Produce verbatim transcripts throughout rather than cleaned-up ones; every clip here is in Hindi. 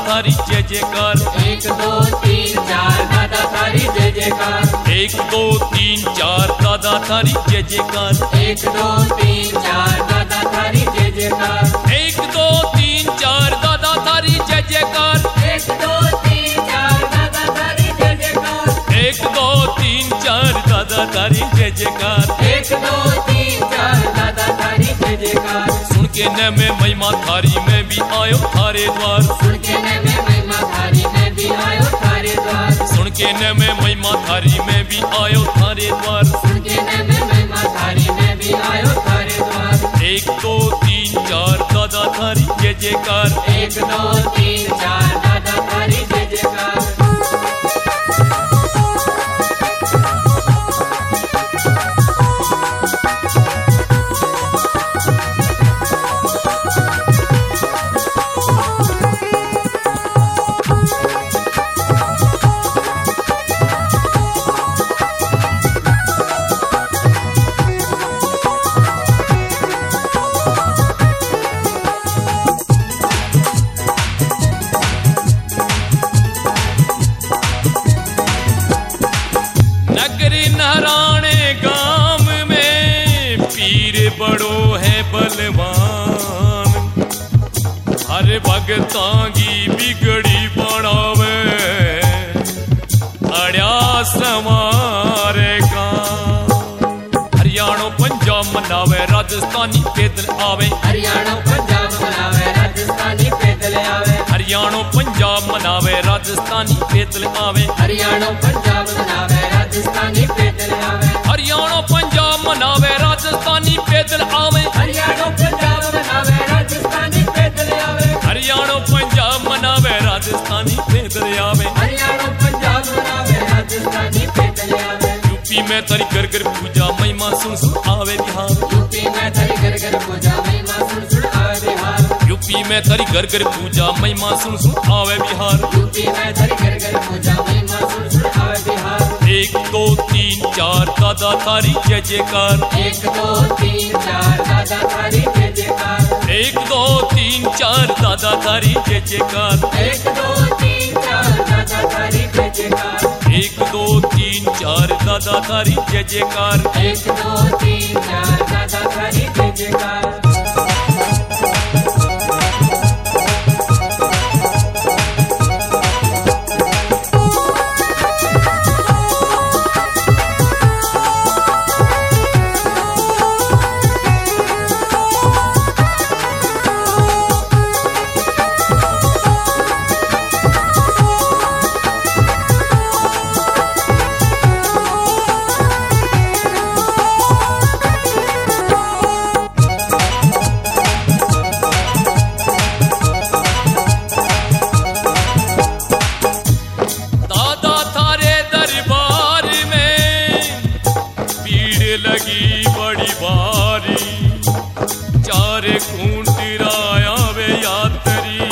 थारी जय जयकार। एक दो तीन चार दादा थारी जय जयकार। एक दो तीन चार दादा थारी जय जयकार। एक दो तीन चार दादा थारी जय जयकार। एक दो तीन चार दादा थारी जय जयकार। एक दो तीन चार दादा थारी जय जयकार। एक दो तीन चार दादा थारी जय जयकार। एक दो तीन चार दादा थारी जय जयकार। सुन के न मैं महिमा थारी मैं भी आयो थारे द्वार। सुन के न मैं महिमा थारी मैं भी आयो थारे द्वार। सुन के न मैं महिमा थारी मैं भी आयो थारे द्वार। सुन के न मैं महिमा थारी मैं भी आयो थारे द्वार। एक दो तीन चार दादा थारी जय जयकार। एक दो तीन चार दादा थारी जय जयकार। नगरी नहराने गांव में पीर बड़ो है बलवान। हर भगतां की बिगड़ी बनावे अड़िया समारे का। हरियाणा पंजाब मनावे राजस्थानी पैदल आवे। हरियाणा पंजाब मनावे राजस्थानी पैदल आवे। हरियाणा पंजाब मनावे राजस्थानी पैदल आवे। हरियाणा पंजाब मनावे राजस्थानी पैदल आवे। हरियाणा पंजाब मनावे राजस्थानी पैदल आवे। हरियाणा पंजाब मनावे राजस्थानी पैदल आवे। हरियाणा पंजाब मनावे राजस्थानी पैदल आवे। हरियाणा पंजाब मनावे राजस्थानी पैदल आवे। यूपी में थारी घर घर पूजा महिमा सुन सुन आवे बिहार। यूपी में थारी घर घर पूजा महिमा सुन सुन आवे बिहार। यूपी में थारी घर घर पूजा महिमा सुन सुन आवे बिहार। यूपी में थारी घर घर पूजा महिमा सुन सुन आवे बिहार। एक दो तीन चार दादा थारी जय जयकार। एक दो तीन चार दादा थारी जय जयकार। एक दो तीन चार दादा थारी जय जयकार। एक दो तीन चार दादा थारी जय जयकार। एक दो तीन चार दादा थारी जय जयकार। एक दो तीन चार दादा थारी जय जयकार। लगी बड़ी भारी चारे खूंटिरा आवे यात्री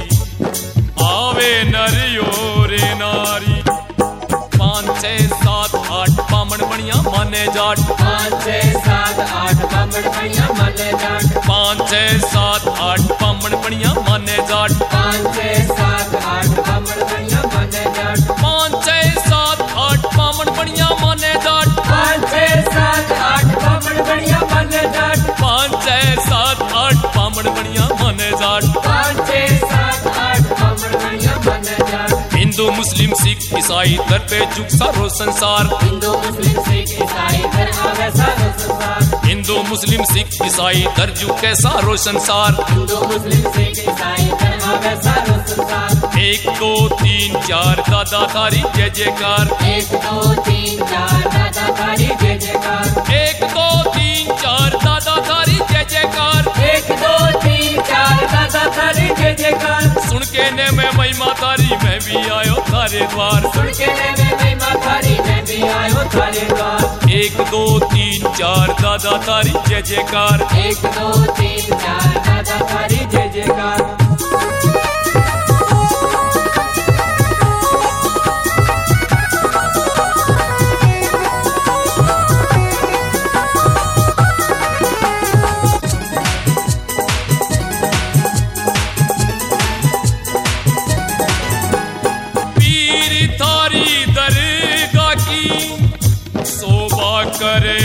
आवे नरियोरे नारी। पाँच छः सात आठ बामण बढ़िया माने जाट। पाँच छः सात आठ बामण बढ़िया माने जाट। पाँच छः सात आठ बामण बढ़िया माने जाट। पाँच छः सात आठ बामण बढ़िया माने जाट। पाँच छः सात आठ बामण बढ़िया माने जाट। पाँच छः सात आठ बामण बढ़िया माने जाट। पाँच छः सात आठ बामण बढ़िया माने जाट। पाँच छः सात आठ बामण बढ़िया माने जाट। हिंदू मुस्लिम सिख ईसाई दर पे झुक सारो संसार। हिंदू मुस्लिम सिख ईसाई दर आवे सारो संसार। हिंदू मुस्लिम सिख ईसाई दर झुके सारो संसार। हिंदू मुस्लिम सिख ईसाई दर आवे सारो संसार। एक दो तीन चार दादा थारी जय जयकार। एक दो तीन चार दादा थारी जय जयकार। एक दो तीन चार दादा थारी जय जयकार। एक दो तीन चार दादा थारी जय जयकार। सुन के ने मैं महिमा थारी मैं भी आयो थारे द्वार। सुन के ने मैं महिमा थारी मैं भी आयो थारे द्वार। एक दो तीन चार दादा थारी जय जयकार। एक दो तीन चार दादा थारी जय जयकार।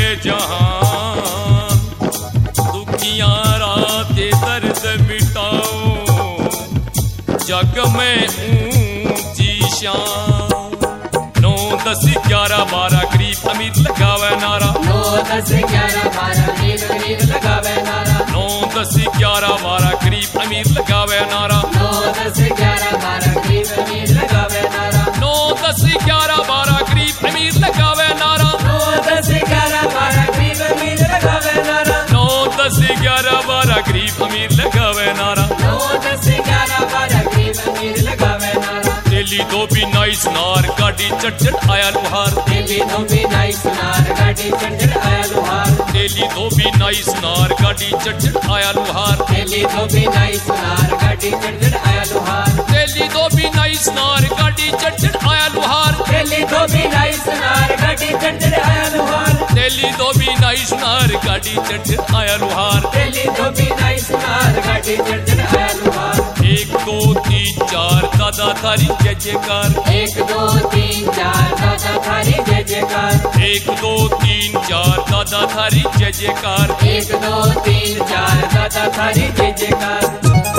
जहान, दुखियां रातें दर्द मिटाओ, जग में ऊंची शान। नौ दस ग्यारह बारह गरीब अमीर लगावे नारा, नौ दस ग्यारह बारह गरीब अमीर लगावे नारा, नौ दस ग्यारह बारह गरीब अमीर लगावे नारा, नौ दस ग्यारह बारह गरीब अमीर लगावे नारा, नौ दस ग्यारह बारह गरीब अमीर लगावे नारा, नौ दस ग्यारह बारह गरीब अमीर लगावे नारा, नौ दस ग्यारह बारह गरीब अमीर लगावे नारा, नौ दस ग्यारह बारह गरीब अमीर लगावे नारा। तेली धोबी नाई सुनार गाड़ी चढ़ चढ़ आया लुहार, तेली धोबी नाई सुनार गाड़ी चढ़ चढ़ आया लुहार, तेली धोबी नाई सुनार गाड़ी चढ़ चढ़ आया लुहार, तेली धोबी नाई सुनार गाड़ी चढ़ चढ़ आया लुहार, तेली धोबी नाई सुनार गाड़ी चढ़ चढ़ आया लुहार, तेली धोबी नाई सुनार गाड़ी चढ़ चढ़ आया लुहार, तेली धोबी नाई सुनार गाड़ी चढ़ चढ़ आया लुहार, तेली धोबी नाई सुनार गाड़ी चढ़ चढ़ आया लुहार। एक दो तीन चार दादा थारी जय जयकार, एक दो तीन चार दादा थारी जय जयकार, एक दो तीन चार दादा थारी जय जयकार, एक दो तीन चार दादा थारी जय जयकार।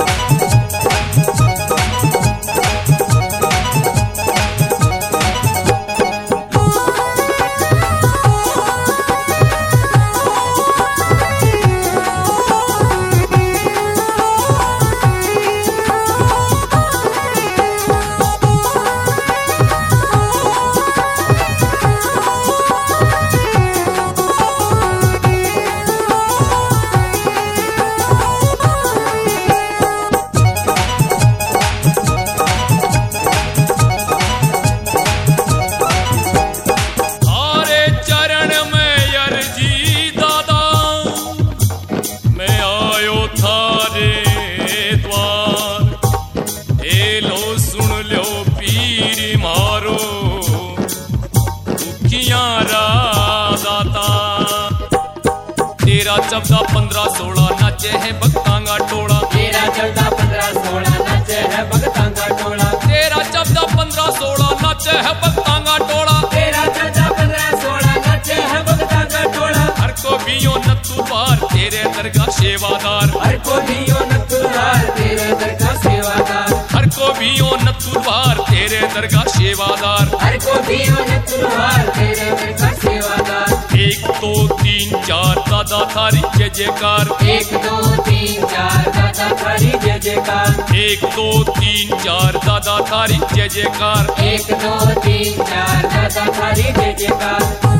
तेरह चौदह पंद्रह सोलह नाचे है भक्तांगा टोला, तेरह चौदह पंद्रह सोलह नाचे है भक्तांगा टोला, तेरह चौदह पंद्रह सोलह नाचे है भक्तांगा टोला, तेरह चौदह पंद्रह सोलह नाचे है भक्तांगा टोला। हर को बियो नत्तू बार तेरे दरगाह सेवादार, हर को बियो नत्तू बार तेरे दरगाह सेवादार, हर को बियो नत्तू बार तेरे दरगाह सेवादार, हर को बियो नत्तू बार तेरे दरगाह सेवादार। एक दो तीन चार दादा थारी जय जयकार, एक दो तीन चार दादा थारी जय जयकार, एक दो तीन चार दादा थारी जय जयकार, एक दो तीन चार दादा थारी जय जयकार।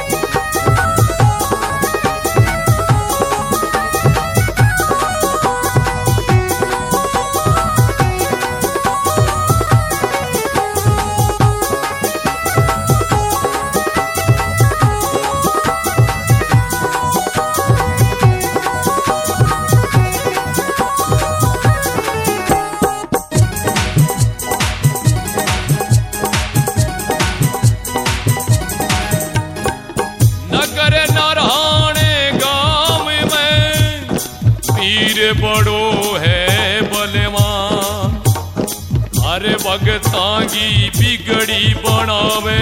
बड़ो है बलवान, हर भगतांगी बिगड़ी बनावे,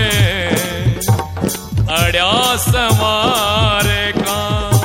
अड़या समारे का।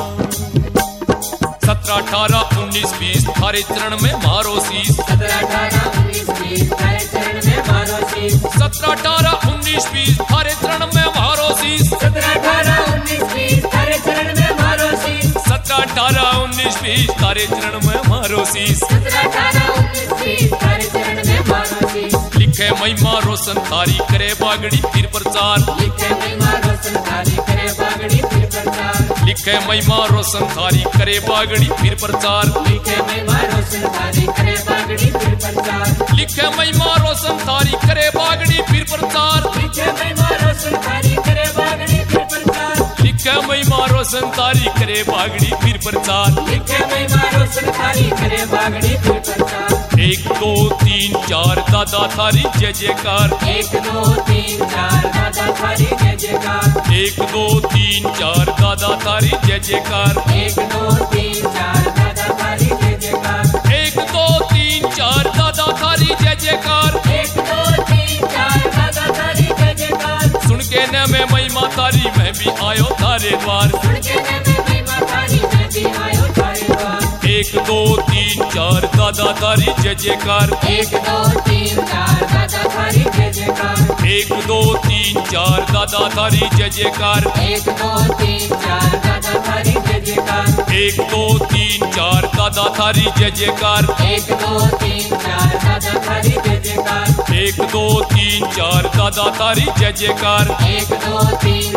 सत्रह अठारह उन्नीस बीस थारे चरण में मारो शीश, सत्रह अठारह उन्नीस बीस थारे चरण में मारो शीश, सत्रह अठारह उन्नीस बीस थारे चरण में मारो शीश, सत्रह अठारह उन्नीस बीस थारे चरण में मारो शीश, सत्रह अठारह उन्नीस बीस थारे चरण में मारो शीश, सत्रह अठारह उन्नीस बीस थारे चरण में मारो शीश। लिखे महिमा रोशन थारी करे बागड़ी फिर प्रचार, लिखे महिमा रोशन थारी करे बागड़ी फिर प्रचार, लिखे महिमा रोशन थारी करे बागड़ी फिर प्रचार, लिखे महिमा रोशन थारी करे बागड़ी फिर प्रचार, लिखे महिमा रोशन थारी करे बागड़ी फिर प्रचार, लिखे महिमा रोशन थारी करे बागड़ी फिर प्रचार, लिखे महिमा रोशन थारी करे बागड़ी फिर प्रचार, लिखे महिमा रोशन थारी करे बागड़ी फिर प्रचार। एक दो तीन चार दादा थारी जय जयकार, एक दो तीन चार दादा थारी जय जयकार, एक दो तीन चार दादा थारी जय जयकार, एक दो तीन चार दादा थारी जय जयकार, एक दो तीन चार दादा थारी जय जयकार, एक दो तीन चार दादा थारी जय जयकार। सुन के न मैं महिमा तारी मैं भी आयो थारे द्वार। सुन के नैने महिमा थारी मैं भी आयो थारे द्वार। एक दो तीन चार दादा थारी जय जयकार। एक दो तीन चार दादा थारी जय जयकार। एक दो तीन चार दादा थारी जय जयकार। एक दो तीन चार दादा थारी जय जयकार। एक दो तीन चार दादा थारी जय जयकार। एक दो तीन चार दादा थारी जय जयकार। एक दो तीन चार दादा थारी जय जयकार। एक दो तीन